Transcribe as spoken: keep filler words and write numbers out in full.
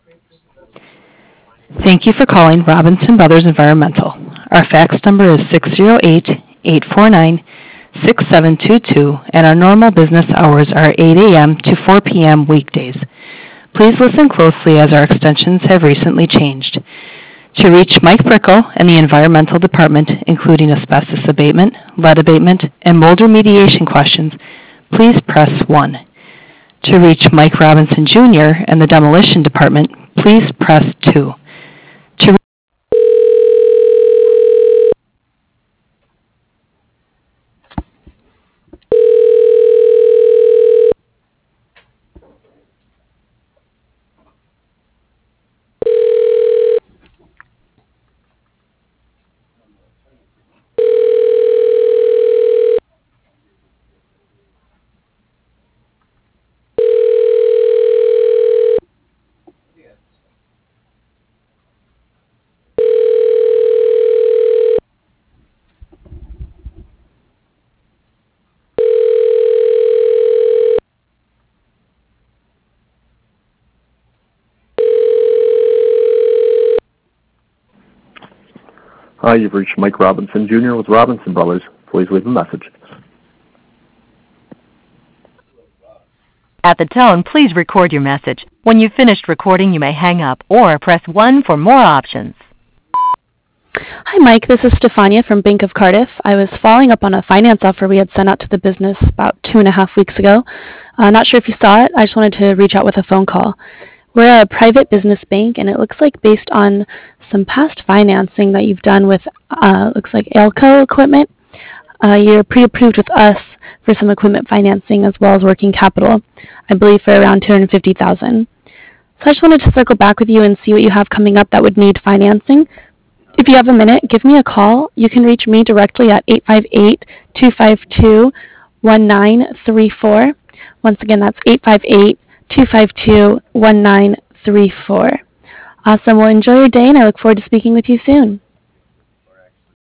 Thank you for calling Robinson Brothers Environmental. Our fax number is six zero eight, eight four nine, six seven two two, and our normal business hours are eight a.m. to four p.m. weekdays. Please listen closely as our extensions have recently changed. To reach Mike Brickle and the Environmental Department, including asbestos abatement, lead abatement, and mold remediation questions, please press one. To reach Mike Robinson Junior and the Demolition Department, please press two. To Hi, you've reached Mike Robinson Junior with Robinson Brothers. Please leave a message. At the tone, please record your message. When you've finished recording, you may hang up or press one for more options. Hi, Mike. This is Stefania from Bank of Cardiff. I was following up on a finance offer we had sent out to the business about two and a half weeks ago. Uh, not sure if you saw it. I just wanted to reach out with a phone call. We're a private business bank, and it looks like based on some past financing that you've done with, uh, looks like Alco equipment, uh, you're pre-approved with us for some equipment financing as well as working capital, I believe for around two hundred fifty thousand dollars. So I just wanted to circle back with you and see what you have coming up that would need financing. If you have a minute, give me a call. You can reach me directly at eight five eight, two five two, one nine three four. Once again, that's eight five eight, two five two, one nine three four. Awesome. Well, enjoy your day, and I look forward to speaking with you soon.